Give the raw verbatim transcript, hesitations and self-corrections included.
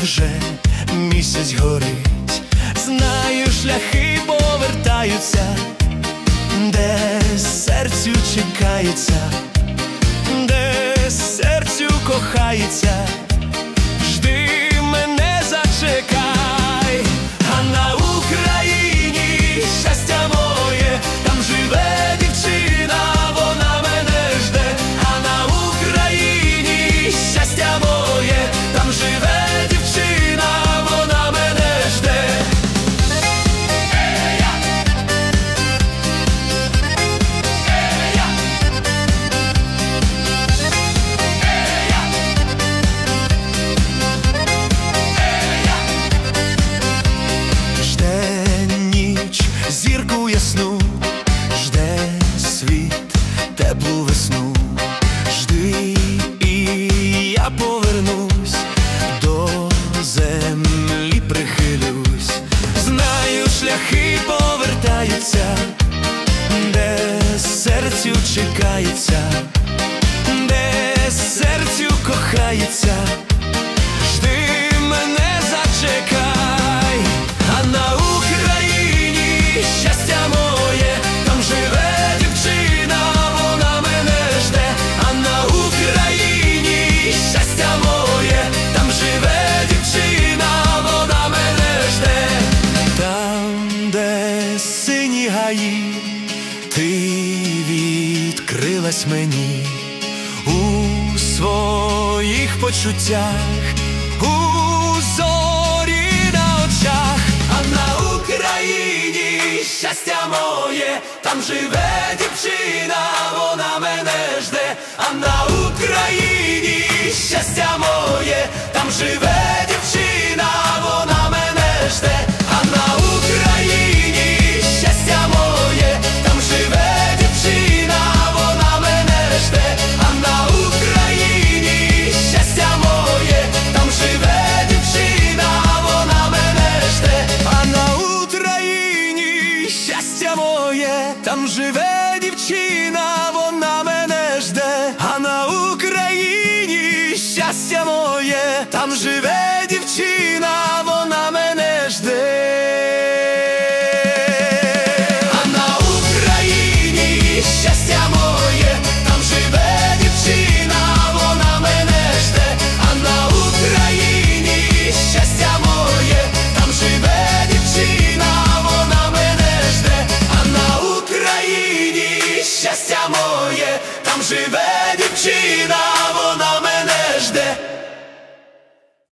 вже місяць горить, знаю, шляхи повертаються, де серцю чекається, де серцю кохається. Жди мене, зачекай, а на Україні щастя моє, там живе дівчина, вона мене жде. А на Україні щастя моє, там живе дівчина, вона мене жде. Е-я! Е-я! Е-я! Е-я! Жде ніч зірку ясну, жде світ теплу весну. Жди, і я повернусь, до землі прихилюсь. Знаю, шляхи повертаються, де серцю чекається, де серцю кохається. Жди мене, зачекай, а на Україні щастя моє, там живе дівчина, вона мене жде. А на Україні щастя моє, там живе дівчина, вона мене жде. Там, де сині гаї, ти відкрилась мені у своїх почуттях, у зорі на очах. А на Україні щастя моє, там живе дівчина, вона мене жде. А на Україні щастя моє, там живе дівчина, вона мене жде. А на Україні щастя моє, там живе дівчина, вона мене жде. А на Україні щастя моє, там живе дівчина, вона мене жде. А на Україні щастя моє, там живе дівчина, вона мене жде. А на Україні щастя моє, там живе дівчина, вона мене жде. А на Україні щастя моє, там живе дівчина, вона мене жде. А на Україні щастя моє, там живе дівчина, вона мене жде. А на Україні щастя моє, там живе дівчина.